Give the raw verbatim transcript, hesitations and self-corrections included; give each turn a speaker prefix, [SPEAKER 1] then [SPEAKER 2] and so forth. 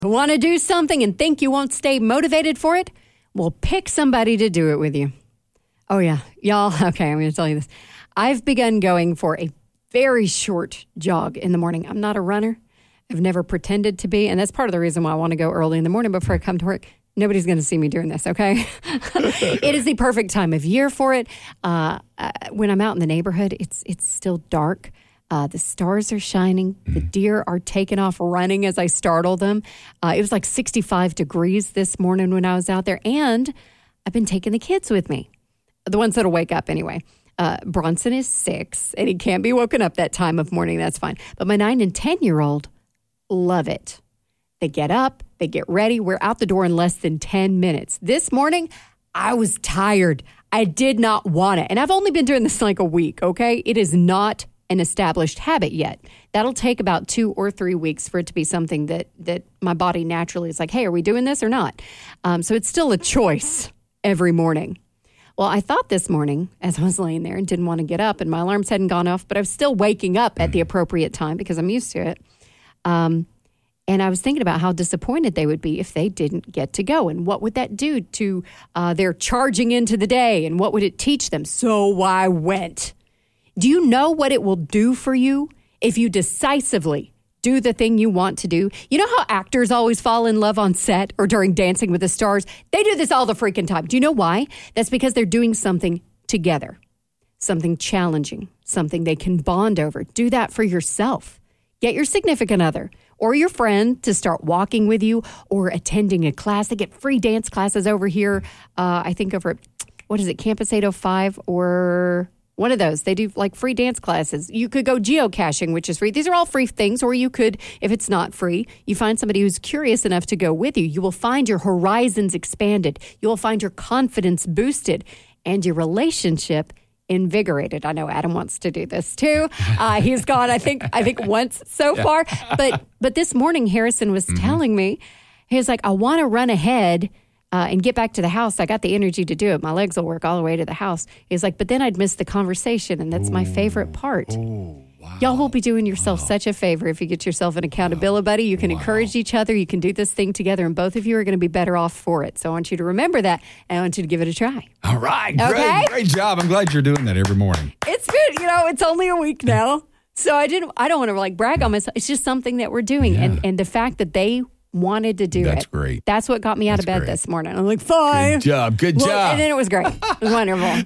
[SPEAKER 1] Want to do something and think you won't stay motivated for it? Well, pick somebody to do it with you. Oh, yeah. Y'all, okay, I'm going to tell you this. I've begun going for a very short jog in the morning. I'm not a runner. I've never pretended to be, and that's part of the reason why I want to go early in the morning before I come to work. Nobody's going to see me doing this, okay? It is the perfect time of year for it. Uh, uh, when I'm out in the neighborhood, it's it's still dark. Uh, the stars are shining. The deer are taking off running as I startle them. Uh, it was like sixty-five degrees this morning when I was out there, and I've been taking the kids with me, the ones that'll wake up anyway. Uh, Bronson is six, and he can't be woken up that time of morning. That's fine. But my nine and ten-year-old love it. They get up, they get ready. We're out the door in less than ten minutes. This morning, I was tired. I did not want it. And I've only been doing this like a week, okay? It is not an established habit yet. That'll take about two or three weeks for it to be something that that my body naturally is like, hey, are we doing this or not? Um, so it's still a choice every morning. Well, I thought this morning, as I was laying there and didn't want to get up, and my alarms hadn't gone off, but I was still waking up at the appropriate time because I'm used to it. Um, and I was thinking about how disappointed they would be if they didn't get to go. And what would that do to uh, their charging into the day? And what would it teach them? So I went. Do you know what it will do for you if you decisively do the thing you want to do? You know how actors always fall in love on set or during Dancing with the Stars? They do this all the freaking time. Do you know why? That's because they're doing something together, something challenging, something they can bond over. Do that for yourself. Get your significant other or your friend to start walking with you or attending a class. They get free dance classes over here. Uh, I think over at, what is it, Campus eight oh five or one of those. They do like free dance classes. You could go geocaching, which is free. These are all free things. Or you could, if it's not free, you find somebody who's curious enough to go with you. You will find your horizons expanded. You will find your confidence boosted and your relationship invigorated. I know Adam wants to do this too. Uh, he's gone, I think, I think once so far. But but this morning, Harrison was mm-hmm. telling me, he was like, I want to run ahead uh, and get back to the house. I got the energy to do it. My legs will work all the way to the house. He's like, but then I'd miss the conversation, and that's Ooh. my favorite part. Ooh. Wow. Y'all will be doing yourself wow. such a favor if you get yourself an accountability buddy. You can wow. encourage each other. You can do this thing together, and both of you are going to be better off for it. So I want you to remember that, and I want you to give it a try.
[SPEAKER 2] All right.
[SPEAKER 1] Okay?
[SPEAKER 2] Great, great job. I'm glad you're doing that every morning.
[SPEAKER 1] It's been, you know, it's only a week now. So I didn't, I don't want to like brag on myself. It's just something that we're doing. Yeah. And, and the fact that they wanted to do
[SPEAKER 2] That's
[SPEAKER 1] it.
[SPEAKER 2] That's great.
[SPEAKER 1] That's what got me out
[SPEAKER 2] That's
[SPEAKER 1] of bed
[SPEAKER 2] great.
[SPEAKER 1] this morning. I'm like, fine.
[SPEAKER 2] Good job. Good
[SPEAKER 1] well,
[SPEAKER 2] job.
[SPEAKER 1] And then it was great. It was wonderful.